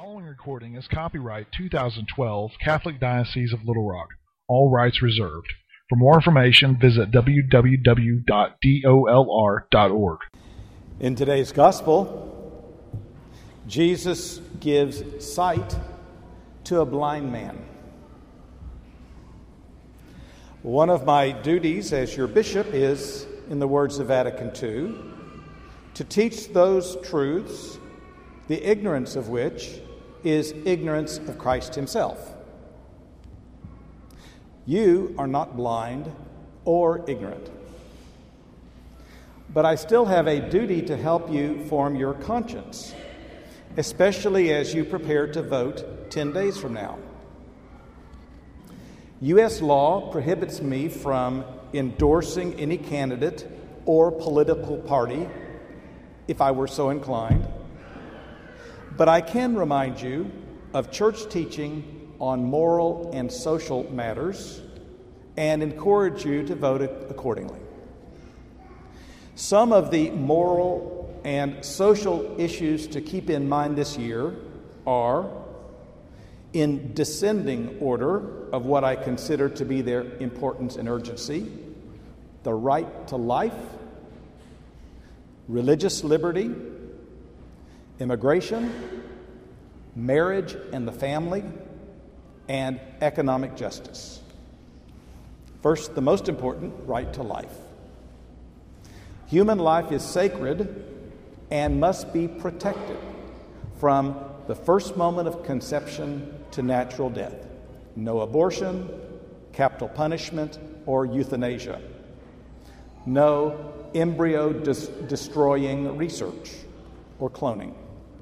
following recording is copyright 2012 Catholic Diocese of Little Rock. All rights reserved. For more information, visit www.dolr.org. In today's gospel, Jesus gives sight to a blind man. One of my duties as your bishop is, in the words of Vatican II, to teach those truths, the ignorance of which is ignorance of Christ himself. You are not blind or ignorant, but I still have a duty to help you form your conscience, especially as you prepare to vote 10 days from now. U.S. law prohibits me from endorsing any candidate or political party if I were so inclined, but I can remind you of church teaching on moral and social matters and encourage you to vote accordingly. Some of the moral and social issues to keep in mind this year are, in descending order of what I consider to be their importance and urgency, the right to life, religious liberty, immigration, marriage and the family, and economic justice. First, the most important, right to life. Human life is sacred and must be protected from the first moment of conception to natural death. No abortion, capital punishment, or euthanasia. No embryo destroying research or cloning.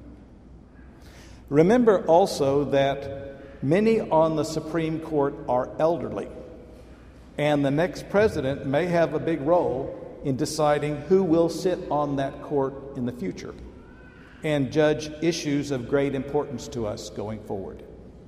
Remember also that many on the Supreme Court are elderly, and the next president may have a big role in deciding who will sit on that court in the future and judge issues of great importance to us going forward.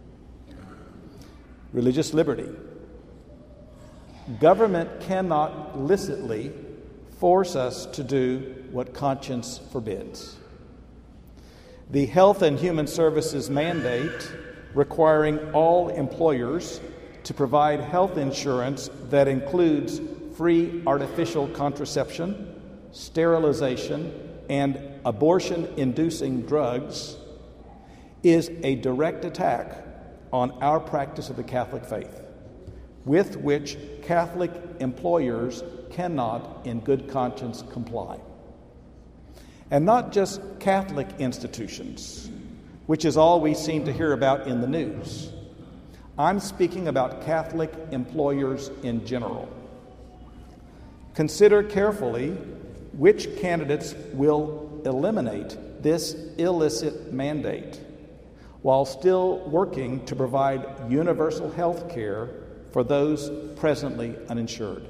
Religious liberty. Government cannot licitly force us to do what conscience forbids. The Health and Human Services mandate requiring all employers to provide health insurance that includes free artificial contraception, sterilization, and abortion-inducing drugs is a direct attack on our practice of the Catholic faith, with which Catholic employers cannot, in good conscience, comply. And not just Catholic institutions, which is all we seem to hear about in the news. I'm speaking about Catholic employers in general. Consider carefully which candidates will eliminate this illicit mandate while still working to provide universal health care for those presently uninsured.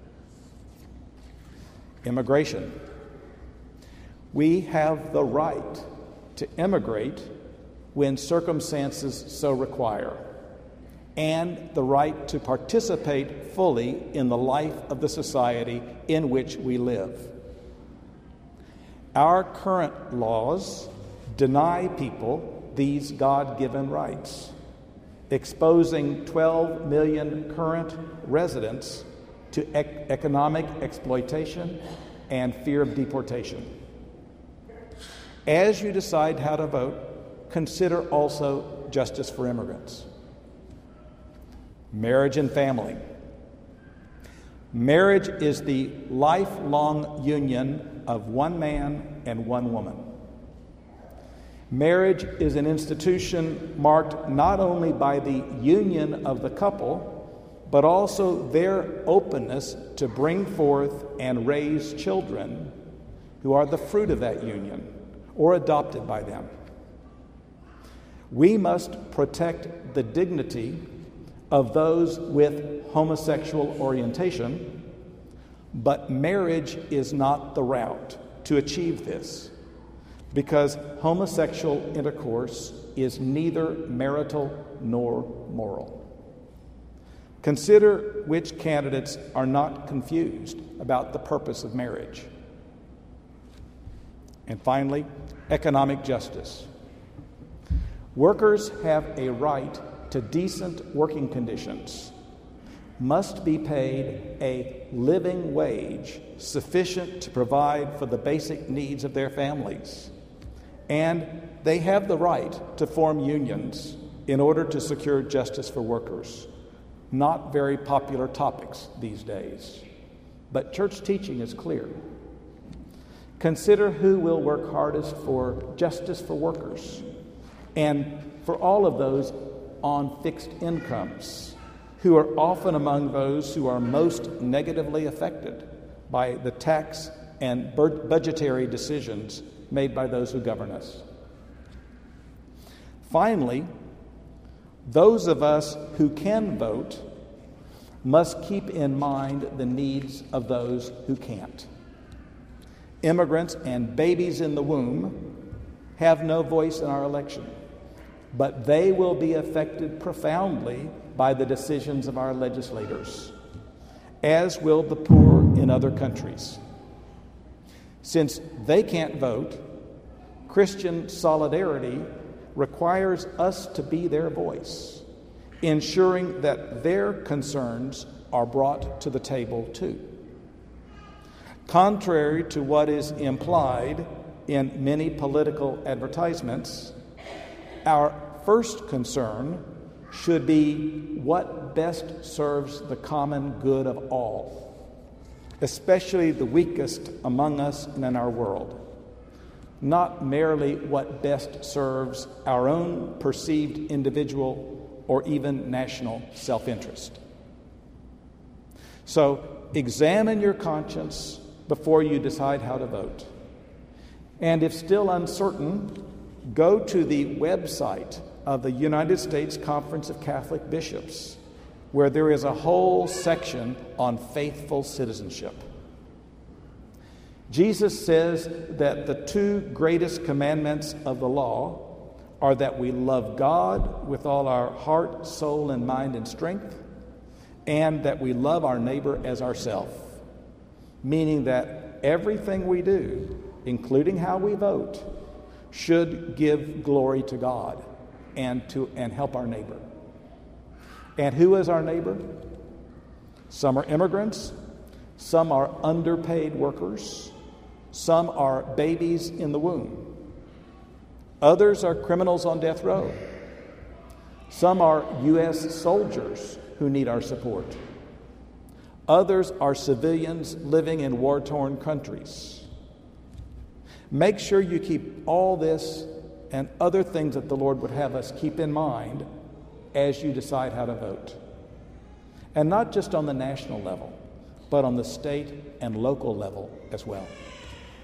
Immigration. We have the right to immigrate when circumstances so require, and the right to participate fully in the life of the society in which we live. Our current laws deny people these God-given rights, exposing 12 million current residents to economic exploitation and fear of deportation. As you decide how to vote, consider also justice for immigrants. Marriage and family. Marriage is the lifelong union of one man and one woman. Marriage is an institution marked not only by the union of the couple, but also their openness to bring forth and raise children who are the fruit of that union or adopted by them. We must protect the dignity of those with homosexual orientation, but marriage is not the route to achieve this, because homosexual intercourse is neither marital nor moral. Consider which candidates are not confused about the purpose of marriage. And finally, economic justice. Workers have a right to decent working conditions, must be paid a living wage sufficient to provide for the basic needs of their families, and they have the right to form unions in order to secure justice for workers. Not very popular topics these days, but church teaching is clear. Consider who will work hardest for justice for workers and for all of those on fixed incomes, who are often among those who are most negatively affected by the tax and budgetary decisions made by those who govern us. Finally, those of us who can vote must keep in mind the needs of those who can't. Immigrants and babies in the womb have no voice in our election, but they will be affected profoundly by the decisions of our legislators, as will the poor in other countries. Since they can't vote, Christian solidarity requires us to be their voice, ensuring that their concerns are brought to the table too. Contrary to what is implied in many political advertisements, our first concern should be what best serves the common good of all, especially the weakest among us and in our world, not merely what best serves our own perceived individual or even national self-interest. So examine your conscience before you decide how to vote. And if still uncertain, go to the website of the United States Conference of Catholic Bishops, where there is a whole section on faithful citizenship. Jesus says that the two greatest commandments of the law are that we love God with all our heart, soul, and mind and strength, and that we love our neighbor as ourselves, meaning that everything we do, including how we vote, should give glory to God and help our neighbor. And who is our neighbor? Some are immigrants, some are underpaid workers, some are babies in the womb. Others are criminals on death row. Some are U.S. soldiers who need our support. Others are civilians living in war-torn countries. Make sure you keep all this and other things that the Lord would have us keep in mind as you decide how to vote. And not just on the national level, but on the state and local level as well.